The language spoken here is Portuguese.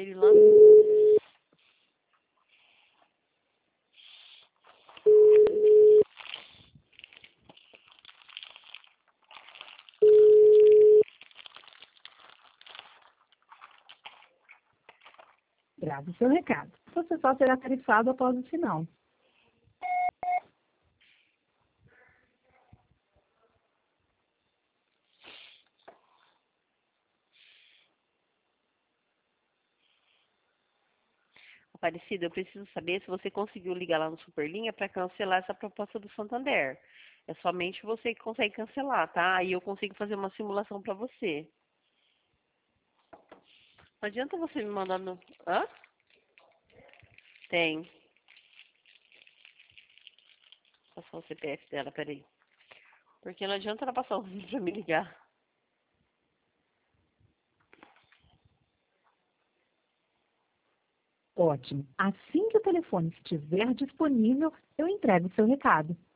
ele lá. Grave seu recado. Você só será tarifado após o sinal. Aparecida, eu preciso saber se você conseguiu ligar lá no Superlinha para cancelar essa proposta do Santander. É somente você que consegue cancelar, tá? Aí eu consigo fazer uma simulação para você. Não adianta você me mandar no... Hã? Tem. Vou passar o CPF dela, peraí. Porque não adianta ela passar o vídeo pra me ligar. Ótimo. Assim que o telefone estiver disponível, eu entrego seu recado.